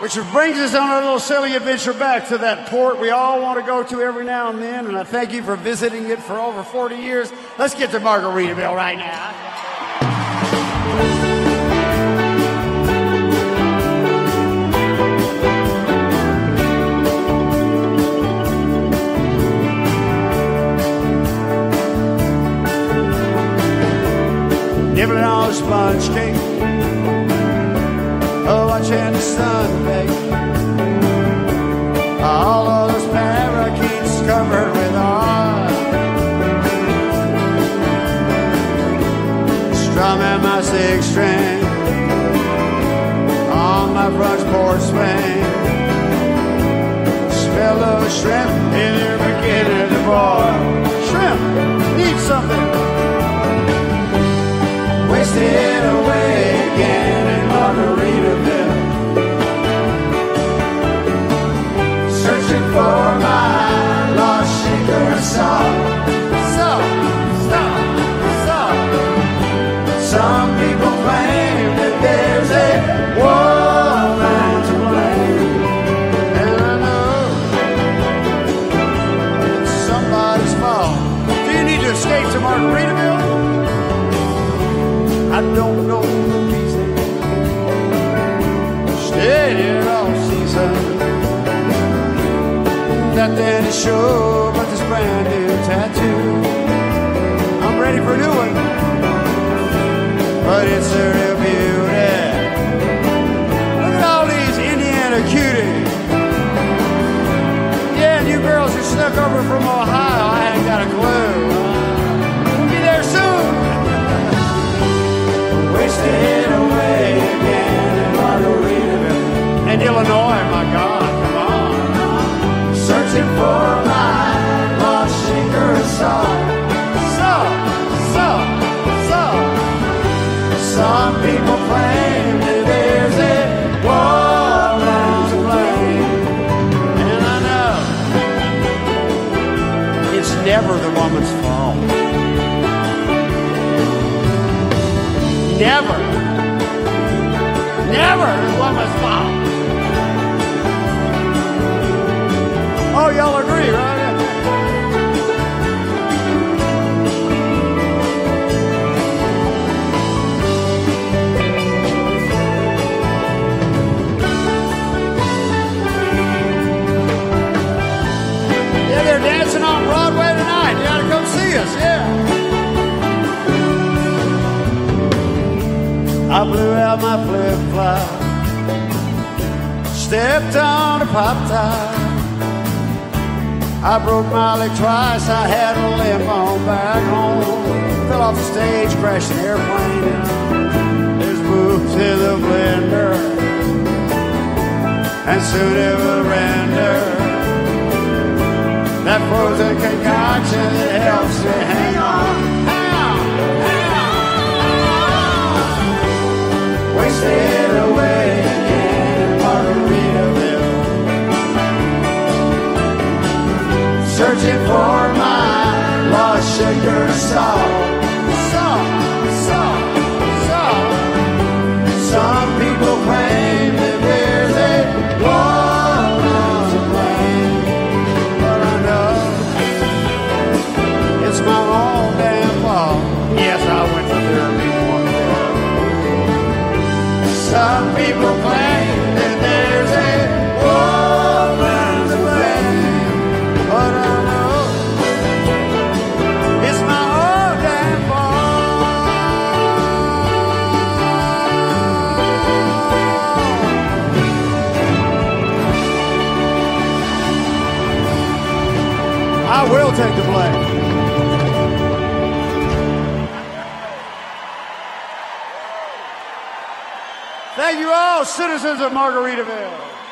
Which brings us on a little silly adventure back to that port we all want to go to every now and then, and I thank you for visiting it for over 40 years. Let's get to Margaritaville right now. Nibbling on a sponge cake, watching the sun bake. All of those parakeets covered with oil, strumming my six string on my front porch swing. Smell of shrimp in their beginning to boil. Shrimp need something. Wasted away again in Margaritaville, searching for my lost shaker of salt. Some people claim that there's a woman to blame, and I know it's somebody's fault. Do you need to escape to Margaritaville? I don't know the reason. Stayed here all season. Nothing to show but this brand new tattoo. I'm ready for a new one, but it's a real beauty. Look at all these Indiana cuties. Yeah, and you girls who snuck over from Ohio, I ain't got a clue. We'll be there soon. Wasted away again in Margaritaville. And Illinois, my God, come on. Searching for my lost shaker of salt. Some people claim that there's a woman to blame, and I know it's never the woman's fault. Never the woman's fault. Oh, y'all agree, right? Yeah, they're dancing on Broadway tonight. You gotta come see us, yeah. I blew out my flip-flop, stepped on a pop top. I broke my leg twice, I had a limp on back home. Fell off the stage, crashed an airplane. There's boobs in the blender, and soon it will render that frozen concoction that helps you hang on. Wasted away again in Margaritaville, searching for my lost shaker of salt. Some people claim that there's a woman to blame, but I know it's my own damn fault. Yes, I went to therapy one day. Some people claim that there's a woman to blame, but I know it's my own damn fault. I will take the blame. Thank you all, citizens of Margaritaville.